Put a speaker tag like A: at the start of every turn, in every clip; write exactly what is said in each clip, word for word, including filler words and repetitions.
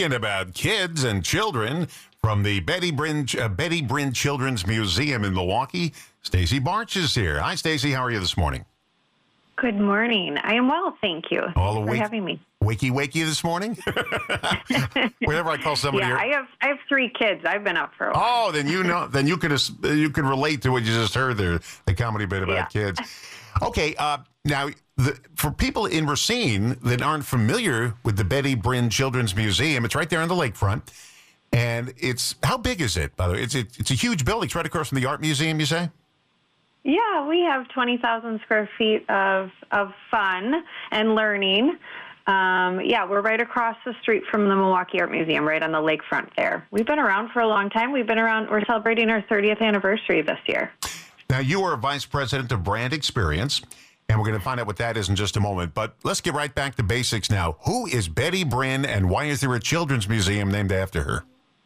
A: talking about kids and children from the Betty Bryn, uh, Betty Bryn Children's Museum in Milwaukee. Stacy Barch is here. Hi, Stacy. How are you this morning?
B: Good morning. I am well, thank you.
A: All
B: Thanks
A: awake,
B: for having me.
A: Wakey, wakey this morning? Whenever I call somebody,
B: yeah,
A: here,
B: I have I have three kids. I've been up for a while.
A: Oh, then you know, then you could you could relate to what you just heard there, the comedy bit about
B: Yeah.
A: kids. Okay, uh, now the, for people in Racine that aren't familiar with the Betty Bryn Children's Museum, it's right there on the lakefront, and it's how big is it? By the way, it's it, it's a huge building. It's right across from the art museum. You say?
B: Yeah, we have twenty thousand square feet of of fun and learning. Um, yeah, we're right across the street from the Milwaukee Art Museum, right on the lakefront there. We've been around for a long time. We've been around. We're celebrating our thirtieth anniversary this year.
A: Now, you are Vice President of Brand Experience, and we're going to find out what that is in just a moment. But let's get right back to basics now. Who is Betty Bryn, and why is there a children's museum named after her?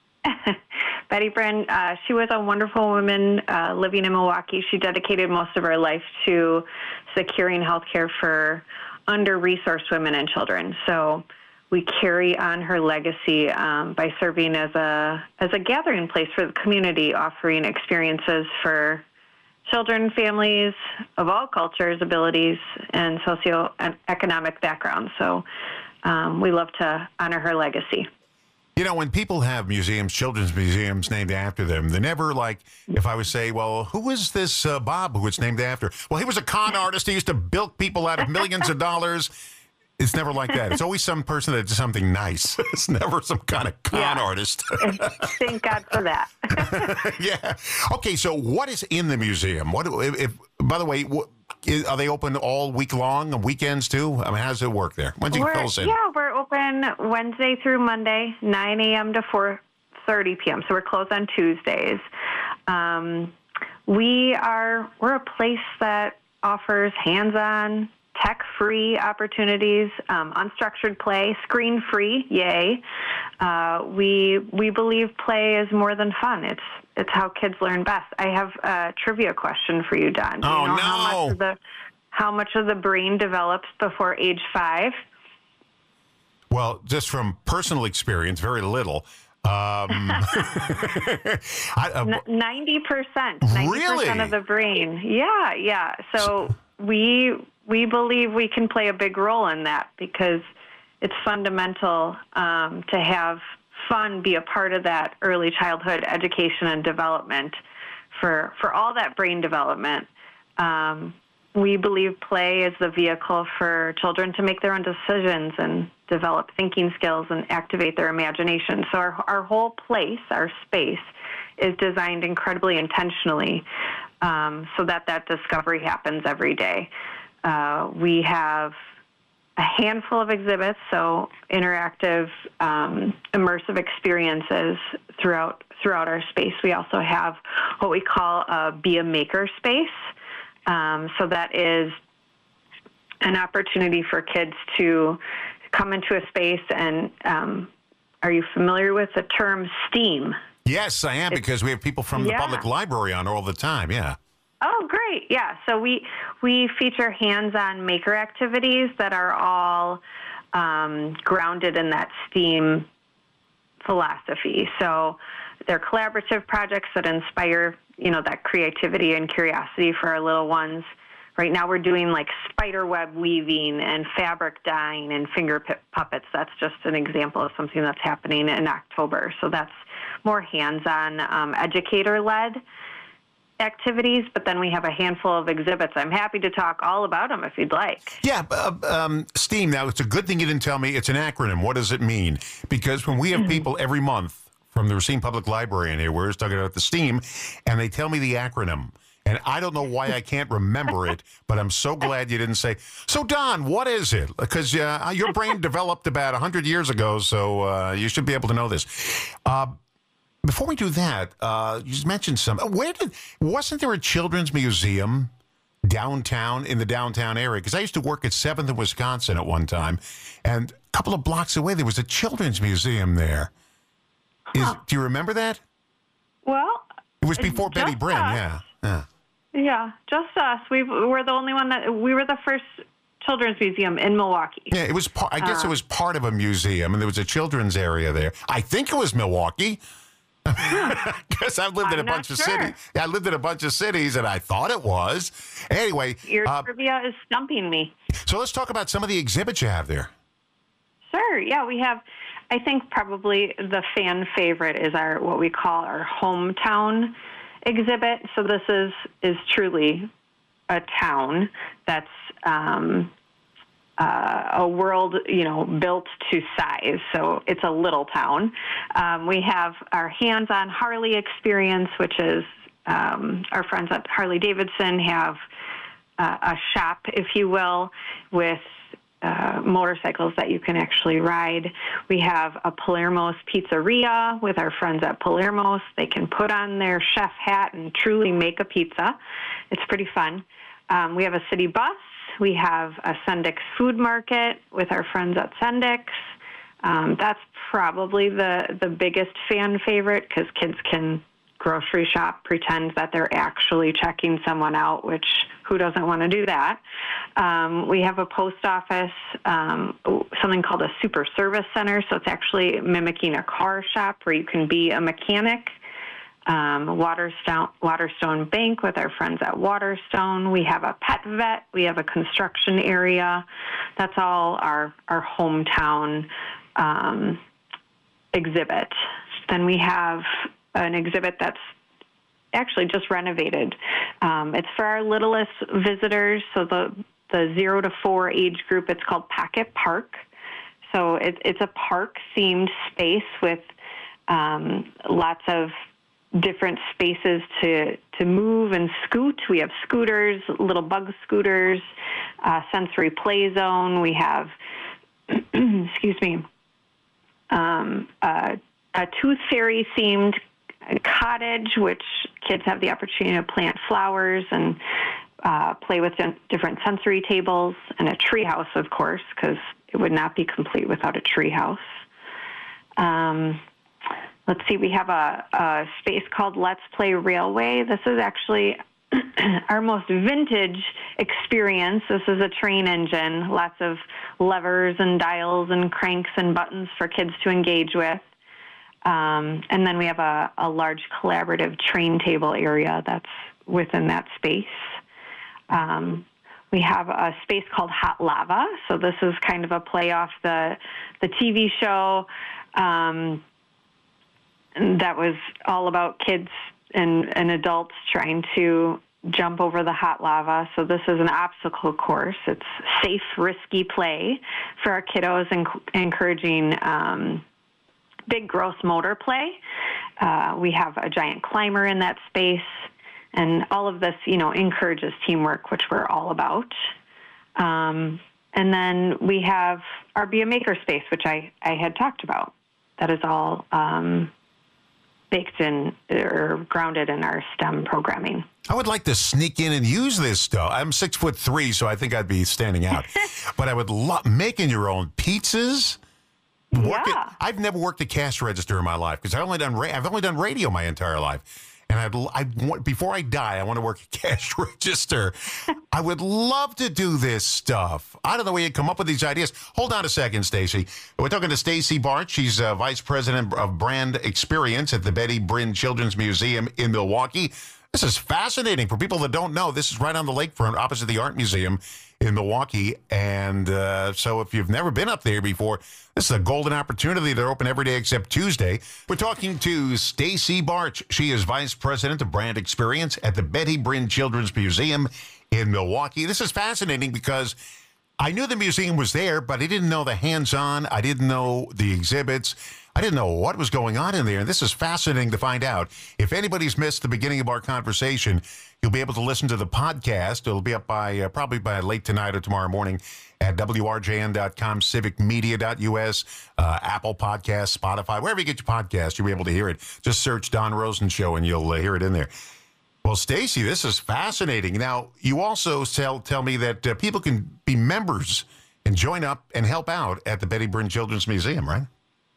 B: Betty Bryn, uh, she was a wonderful woman uh, living in Milwaukee. She dedicated most of her life to securing health care for under-resourced women and children. So we carry on her legacy um, by serving as a as a gathering place for the community, offering experiences for children, families of all cultures, abilities, and socioeconomic backgrounds. So um, we love to honor her legacy.
A: You know, when people have museums, children's museums named after them, they're never like, if I would say, well, who is this uh, Bob who it's named after? Well, he was a con artist. He used to bilk people out of millions of dollars. It's never like that. It's always some person that did something nice. It's never some kind of con
B: Yeah.
A: artist.
B: Thank God for that.
A: Yeah. Okay, so what is in the museum? What if, if by the way, what, is, are they open all week long and weekends too? I mean, how does it work there? When do you
B: We're-
A: fill us in?
B: Yeah, we're open Wednesday through Monday, nine a.m. to four thirty p.m. So we're closed on Tuesdays. Um, we are we're a place that offers hands-on, tech-free opportunities, um, unstructured play, screen-free. Yay! Uh, we we believe play is more than fun. It's it's how kids learn best. I have a trivia question for you, Don. Do you
A: Oh,
B: know how
A: no.
B: much of the how much of the brain develops before age five?
A: Well, just from personal experience, very little. Um, I, uh,
B: Ninety percent. Ninety
A: Really?
B: percent of the brain. Yeah, yeah. So we we believe we can play a big role in that because it's fundamental um, to have fun be a part of that early childhood education and development for for all that brain development. Um, we believe play is the vehicle for children to make their own decisions and develop thinking skills and activate their imagination. So our, our whole place, our space, is designed incredibly intentionally um, so that that discovery happens every day. Uh, we have a handful of exhibits, so interactive, um, immersive experiences throughout throughout our space. We also have what we call a Be a Maker space. Um, so that is an opportunity for kids to come into a space and um, are you familiar with the term STEAM?
A: yes, I am, because we have people from the
B: Yeah.
A: public library on all the time. Yeah.
B: Oh, great. Yeah. So we, we feature hands-on maker activities that are all um, grounded in that STEAM philosophy. So they're collaborative projects that inspire, you know, that creativity and curiosity for our little ones. Right now we're doing like spider web weaving and fabric dyeing and finger pu- puppets. That's just an example of something that's happening in October. So that's more hands-on, um, educator-led activities, but then we have a handful of exhibits. I'm happy to talk all about them if you'd like.
A: Yeah, uh, um, STEAM. Now, it's a good thing you didn't tell me it's an acronym. What does it mean? Because when we have people every month from the Racine Public Library in here, we're just talking about the STEAM, and they tell me the acronym. And I don't know why I can't remember it, but I'm so glad you didn't say, so Don, what is it? Because uh, your brain developed about one hundred years ago, so uh, you should be able to know this. Uh, before we do that, uh, you just mentioned some. Where did, wasn't there a children's museum downtown, in the downtown area? Because I used to work at seventh in Wisconsin at one time, and a couple of blocks away, there was a children's museum there. Is,
B: Huh.
A: do you remember that?
B: Well,
A: It was before
B: just
A: Betty Bryn,
B: us.
A: yeah. yeah.
B: Yeah, just us. We we're the only one that we were the first Children's Museum in Milwaukee.
A: Yeah, it was. Par- I guess uh, it was part of a museum, and there was a children's area there. I think it was Milwaukee. Because I've lived
B: I'm
A: in a bunch
B: sure.
A: of cities. Yeah, I lived in a bunch of cities, and I thought it was. Anyway,
B: your
A: uh,
B: trivia is stumping me.
A: So let's talk about some of the exhibits you have there.
B: Sure. Yeah, we have. I think probably the fan favorite is our what we call our hometown exhibit. So this is is truly a town that's um, uh, a world, you know, built to size. So it's a little town. Um, we have our hands-on Harley experience, which is um, our friends at Harley Davidson have uh, a shop, if you will, with uh, motorcycles that you can actually ride. We have a Palermo's Pizzeria with our friends at Palermo's. They can put on their chef hat and truly make a pizza. It's pretty fun. Um, we have a city bus. We have a Sendik's food market with our friends at Sendik's. Um, that's probably the, the biggest fan favorite because kids can grocery shop, pretend that they're actually checking someone out, which who doesn't want to do that? Um, we have a post office, um, something called a super service center. So it's actually mimicking a car shop where you can be a mechanic. Um, Waterstone, Waterstone Bank with our friends at Waterstone. We have a pet vet. We have a construction area. That's all our, our hometown um, exhibit. Then we have an exhibit that's actually just renovated. Um, it's for our littlest visitors, so the, the zero to four age group. It's called Pocket Park. So it, it's a park-themed space with um, lots of different spaces to to move and scoot. We have scooters, little bug scooters, uh, sensory play zone. We have, excuse me, um, a, a tooth fairy themed cottage, which kids have the opportunity to plant flowers and uh, play with different sensory tables, and a tree house, of course, because it would not be complete without a tree house. Um, Let's see, we have a, a space called Let's Play Railway. This is actually our most vintage experience. This is a train engine, lots of levers and dials and cranks and buttons for kids to engage with. Um, and then we have a, a large collaborative train table area that's within that space. Um, we have a space called Hot Lava. So this is kind of a play off the, the T V show. Um, that was all about kids and, and adults trying to jump over the hot lava. So this is an obstacle course. It's safe, risky play for our kiddos, and encouraging um, big, gross motor play. Uh, we have a giant climber in that space, and all of this, you know, encourages teamwork, which we're all about. Um, and then we have our Be a Maker space, which I, I had talked about. That is all um, baked in or grounded in our STEM programming.
A: I would like to sneak in and use this stuff. I'm six foot three, so I think I'd be standing out. But I would love making your own pizzas.
B: Yeah.
A: At, I've never worked a cash register in my life because I've only done ra- I've only done radio my entire life. And I'd, I before I die, I want to work a cash register. I would love to do this stuff. I don't know where you come up with these ideas. Hold on a second, Stacy. We're talking to Stacy Bart. She's uh, Vice President of Brand Experience at the Betty Brinn Children's Museum in Milwaukee. This is fascinating. For people that don't know, this is right on the lakefront opposite the Art Museum in Milwaukee. And uh, so if you've never been up there before, this is a golden opportunity. They're open every day except Tuesday. We're talking to Stacy Bart. She is Vice President of Brand Experience at the Betty Brinn Children's Museum in Milwaukee. This is fascinating because I knew the museum was there, but I didn't know the hands-on. I didn't know the exhibits. I didn't know what was going on in there. And this is fascinating to find out. If anybody's missed the beginning of our conversation, you'll be able to listen to the podcast. It'll be up by uh, probably by late tonight or tomorrow morning at W R J N dot com, civic media dot U S, uh, Apple Podcasts, Spotify, wherever you get your podcast, you'll be able to hear it. Just search Don Rosen Show and you'll uh, hear it in there. Well, Stacy, this is fascinating. Now, you also tell, tell me that uh, people can be members and join up and help out at the Betty Brinn Children's Museum, right?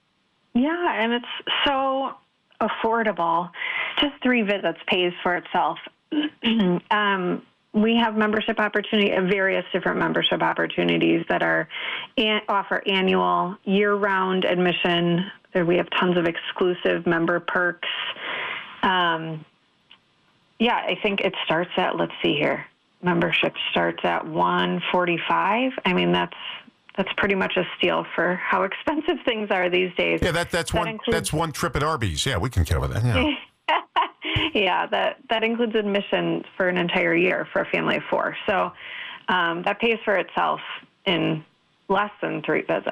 B: Yeah, and it's so affordable. Just three visits pays for itself. um, we have membership opportunity, uh, various different membership opportunities that are an, offer annual, year-round admission. There we have tons of exclusive member perks. Um, yeah, I think it starts at, let's see here, membership starts at one forty-five. I mean, that's that's pretty much a steal for how expensive things are these days.
A: Yeah, that that's
B: that
A: one
B: includes,
A: that's one trip at Arby's. Yeah, we can cover that. Yeah.
B: yeah, that, that includes admission for an entire year for a family of four. So um, that pays for itself in less than three visits.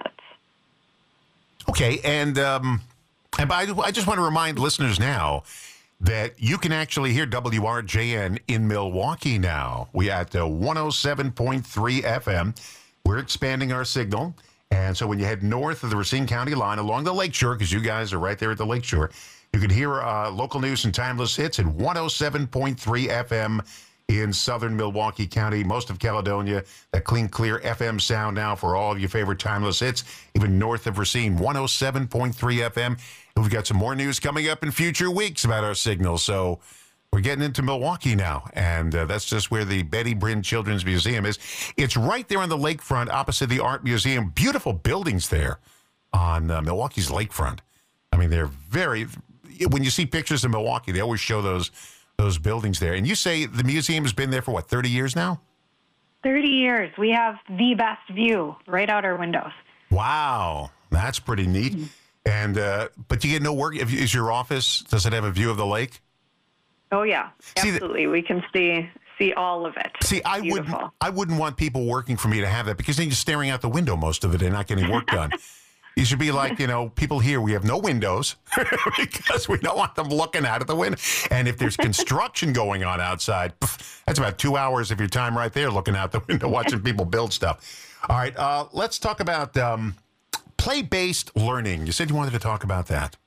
A: Okay, and um, and I, I just want to remind listeners now that you can actually hear W R J N in Milwaukee now. We at uh, one oh seven point three F M. We're expanding our signal. And so when you head north of the Racine County line along the lakeshore, because you guys are right there at the lakeshore, you can hear uh, local news and timeless hits at one oh seven point three F M in southern Milwaukee County, most of Caledonia. That clean, clear F M sound now for all of your favorite timeless hits, even north of Racine, one oh seven point three F M. And we've got some more news coming up in future weeks about our signal. So we're getting into Milwaukee now, and uh, that's just where the Betty Brinn Children's Museum is. It's right there on the lakefront opposite the Art Museum. Beautiful buildings there on uh, Milwaukee's lakefront. I mean, they're very... When you see pictures of Milwaukee, they always show those those buildings there. And you say the museum has been there for, what, thirty years now?
B: thirty years. We have the best view right out our windows.
A: Wow. That's pretty neat. Mm-hmm. And uh, but you get no work. Is your office, does it have a view of the lake?
B: Oh, yeah. Absolutely. See, we can see see all of it.
A: See, I wouldn't, I wouldn't want people working for me to have that, because then you're staring out the window most of it and not getting work done. You should be like, you know, people here, we have no windows because we don't want them looking out of the window. And if there's construction going on outside, pff, that's about two hours of your time right there looking out the window watching people build stuff. All right, uh, let's talk about um, play-based learning. You said you wanted to talk about that.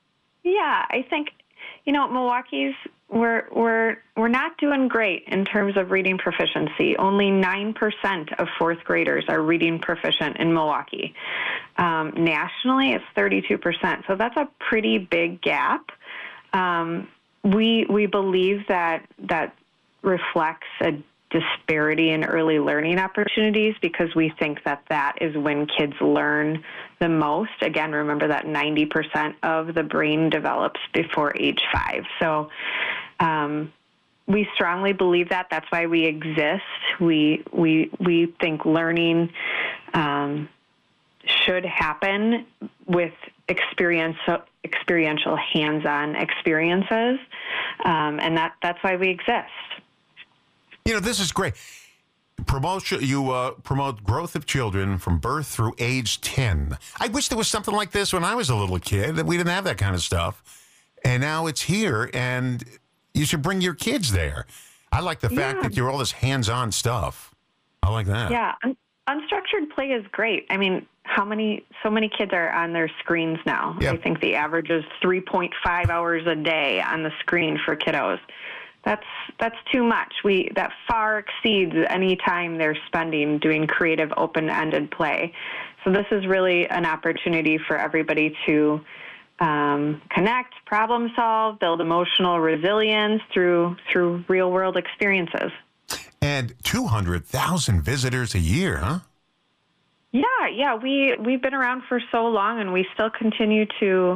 B: Yeah, I think, you know, Milwaukee's, we're, we're, we're not doing great in terms of reading proficiency. Only nine percent of fourth graders are reading proficient in Milwaukee. Um, nationally, it's thirty-two percent. So that's a pretty big gap. Um, we we believe that that reflects a disparity in early learning opportunities, because we think that that is when kids learn the most. Again, remember that ninety percent of the brain develops before age five. So um, we strongly believe that. That's why we exist. We we we think learning um, should happen with experiential, experiential hands-on experiences, um, and that that's why we exist.
A: You know, this is great. Promote you uh, promote growth of children from birth through age ten. I wish there was something like this when I was a little kid. That we didn't have that kind of stuff, and now it's here, and you should bring your kids there. I like the fact yeah. that you're all this hands-on stuff. I like that.
B: Yeah, Un- unstructured play is great. I mean, how many? So many kids are on their screens now. Yep. I think the average is three point five hours a day on the screen for kiddos. That's that's too much. We that far exceeds any time they're spending doing creative, open-ended play. So this is really an opportunity for everybody to um, connect, problem solve, build emotional resilience through through real-world experiences.
A: And two hundred thousand visitors a year, huh?
B: Yeah, yeah. We we've been around for so long, and we still continue to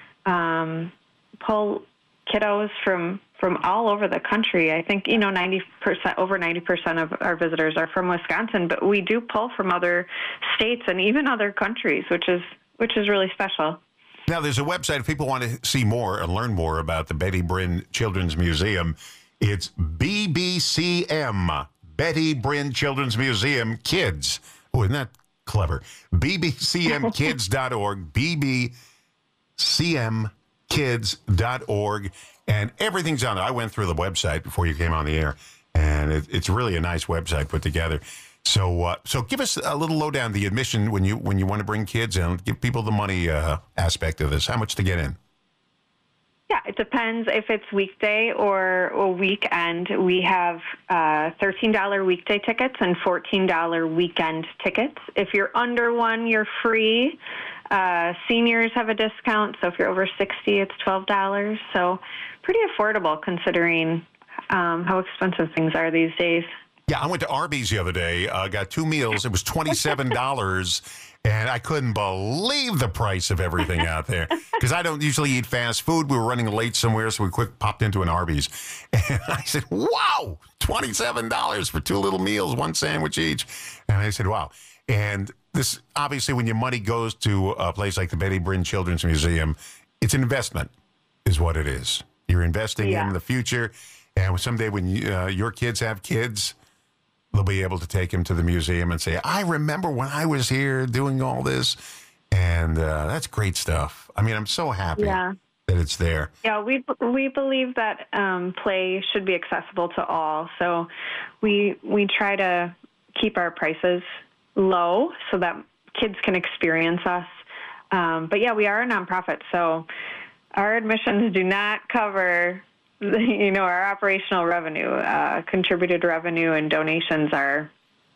B: um, pull kiddos from. from all over the country. I think, you know, ninety percent, over ninety percent of our visitors are from Wisconsin, but we do pull from other states and even other countries, which is which is really special.
A: Now, there's a website if people want to see more and learn more about the Betty Brinn Children's Museum. It's B B C M, Betty Brinn Children's Museum Kids. Oh, isn't that clever? B B C M kids dot org, B B C M kids dot org. And everything's on there. I went through the website before you came on the air, and it, it's really a nice website put together. So, uh, so give us a little lowdown the admission when you when you want to bring kids in. Give people the money uh, aspect of this. How much to get in?
B: Yeah, it depends if it's weekday or a weekend. We have uh, thirteen dollars weekday tickets and fourteen dollars weekend tickets. If you're under one, you're free. Uh, seniors have a discount, so if you're over sixty, it's twelve dollars. So pretty affordable considering um, how expensive things are these days.
A: Yeah, I went to Arby's the other day, uh, got two meals. It was twenty-seven dollars, and I couldn't believe the price of everything out there because I don't usually eat fast food. We were running late somewhere, so we quick popped into an Arby's. And I said, wow, twenty-seven dollars for two little meals, one sandwich each. And I said, wow. And this, obviously, when your money goes to a place like the Betty Brinn Children's Museum, it's an investment is what it is. You're investing
B: Yeah.
A: in the future. And someday when you, uh, your kids have kids, they'll be able to take him to the museum and say, I remember when I was here doing all this. And uh, that's great stuff. I mean, I'm so happy
B: Yeah.
A: that it's there.
B: Yeah, we we believe that um, play should be accessible to all. So we we try to keep our prices low so that kids can experience us. Um, but yeah, we are a nonprofit, so our admissions do not cover, you know, our operational revenue. Uh, contributed revenue and donations are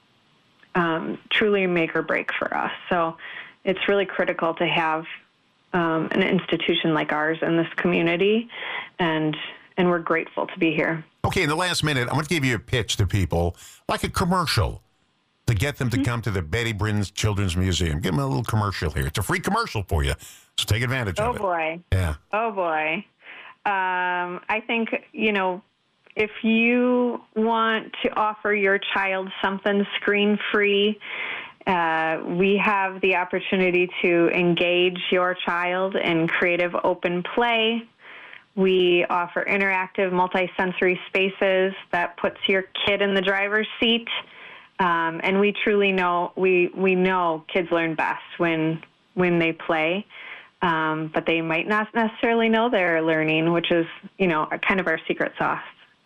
B: um, truly make or break for us. So it's really critical to have um, an institution like ours in this community, and and we're grateful to be here.
A: Okay, in the last minute, I'm going to give you a pitch to people, like a commercial, to get them to
B: Mm-hmm.
A: come to the Betty Brinn Children's Museum. Give them a little commercial here. It's a free commercial for you, so take advantage
B: Oh
A: of it.
B: boy.
A: Yeah.
B: Oh boy. Um, I think, you know, if you want to offer your child something screen-free, uh, we have the opportunity to engage your child in creative open play. We offer interactive multisensory spaces that puts your kid in the driver's seat. Um, and we truly know, we, we know kids learn best when, when they play. Um, but they might not necessarily know they're learning, which is, you know, kind of our secret sauce.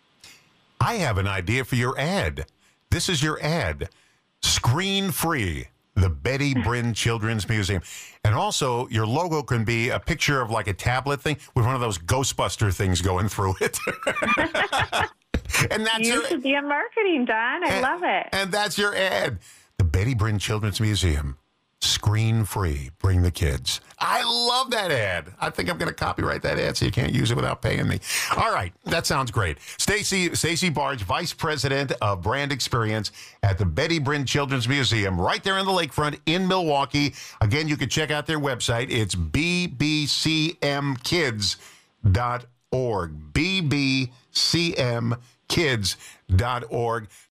A: I have an idea for your ad. This is your ad. Screen free, the Betty Brinn Children's Museum. And also, your logo can be a picture of like a tablet thing with one of those Ghostbuster things going through it. And that's
B: You
A: your,
B: should be in marketing, Don. I
A: and,
B: love it.
A: And that's your ad. The Betty Brinn Children's Museum. Screen free. Bring the kids. I love that ad. I think I'm going to copyright that ad so you can't use it without paying me. All right. That sounds great. Stacy Stacy Barge, Vice President of Brand Experience at the Betty Brinn Children's Museum, right there on the lakefront in Milwaukee. Again, you can check out their website. It's b b c m kids dot org. b b c m kids dot org.